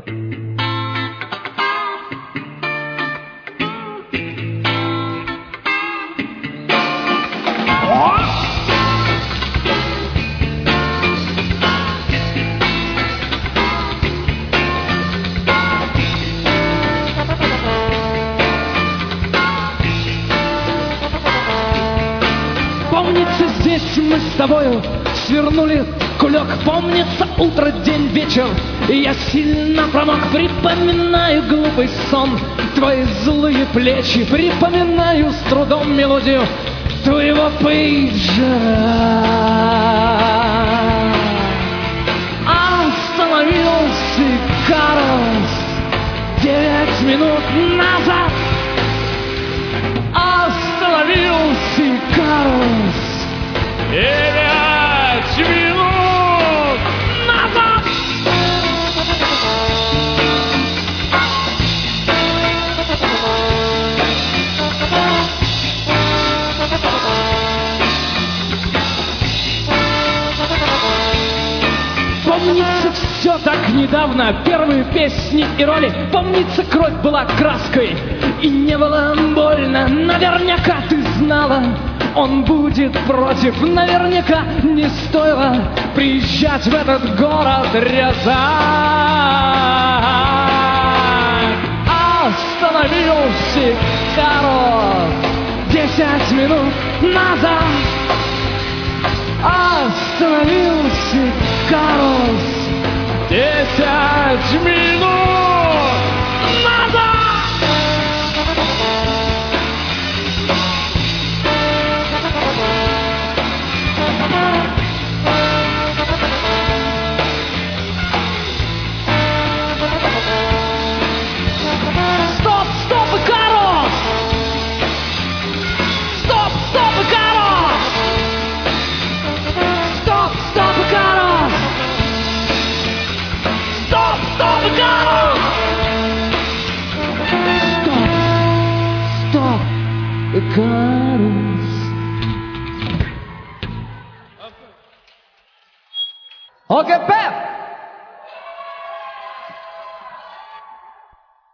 Помнится, здесь мы с тобою свернули кулек. Помнится утро, день, вечер, и я сильно промок. Припоминаю глупый сон, твои злые плечи. Припоминаю с трудом мелодию твоего пейджера. Остановился Карлос 9 минут назад. Остановился Карлос 9 минут назад. Помнится все так недавно, первые песни и роли. Помнится, кровь была краской и не было больно. Наверняка ты знала, он будет против. Наверняка не стоило приезжать в этот город Рязань. Остановился Карлос 10 минут назад. Остановился Карлос 10 минут назад. Стоп, стоп, Карлос! Стоп, стоп, Карлос! Стоп, стоп, Карлос! Стоп, стоп, Карлос! Стоп, стоп, Карлос! Okay,